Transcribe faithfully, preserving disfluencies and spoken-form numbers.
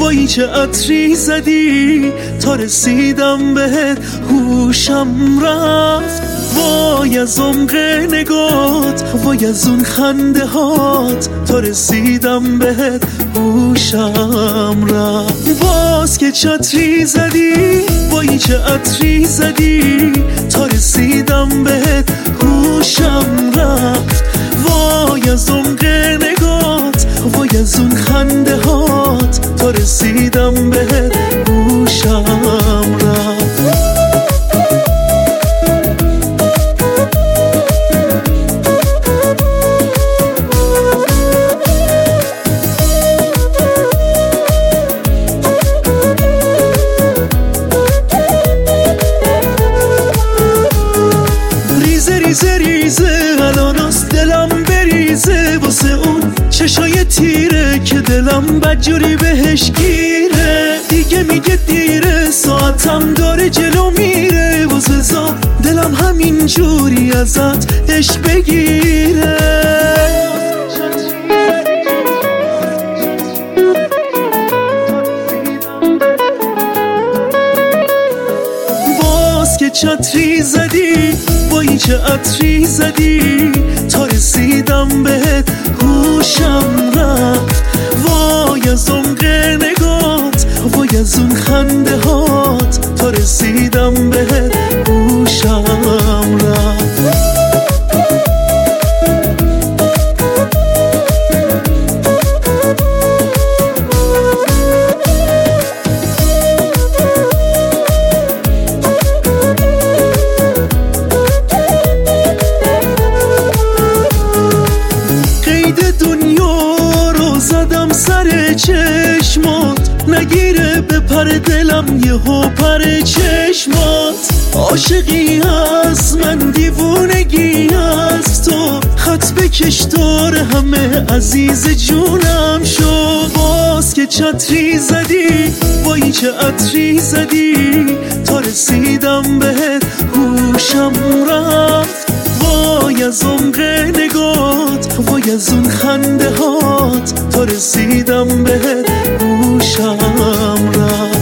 وای چه عطری زدی تا رسیدم بهت هوشم رفت. وای از عمق نگات، وای از اون خنده هات تا رسیدم بهت هوشم رفت. باز که چه عطری زدی، وای چه عطری زدی تا رسیدم بهت هوشم رفت. وای از عمق نگات، وای از اون خنده هات تا رسیدم بهت هوشم رفت. ریزه ریزه الاناست دلم بریزه واسه اون چشای تیره که دلم بدجوری بهش گیره. دیگه میگه دیره ساعتم داره جلو میره، واسه زا دلم همین جوری ازت عشق بگیره. باز که چه عطری زدی، وای چه عطری زدی تا رسیدم بهت هوشم رفت. وای از عمق نگات، وای از اون خنده هات تا رسیدم بهت هوشم رفت. دنیا رو زدم سر چشمات، نگیره به پر دلم یهو پر چشمات. عاشقی هست من دیوونگی هست تو، خط بکش دور همه عزیز جونم شو. باز که چه عطری زدی، وای چه عطری زدی تا رسیدم بهت هوشم رفت. وای از عمق نگات، وای از اون خنده هات تا رسیدم بهت هوشم رفت.